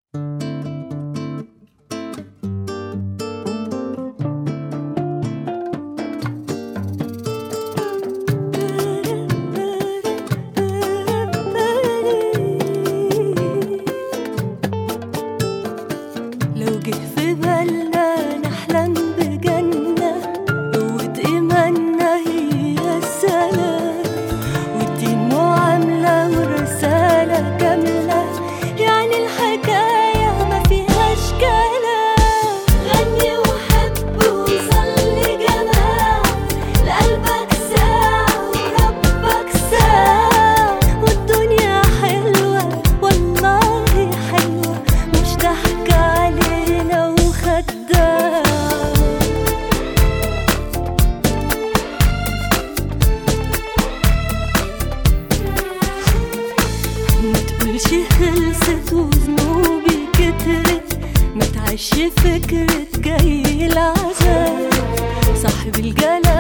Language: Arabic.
لو جه في بالنا نحلم بجنة قوة إيماننا هي السلام، والدين معاملة والرسالة كاملة، يعني الحكاية ما فيهاش كلام. غني وحب وصلي جماعة، لقلبك ساعة وربك ساعة، والدنيا حلوة والله حلوة، مش ضحك علينا وخداع. متقولش خلصت وذنوبي كترت، متعش فكرة جاي العذاب، صاحب الجلال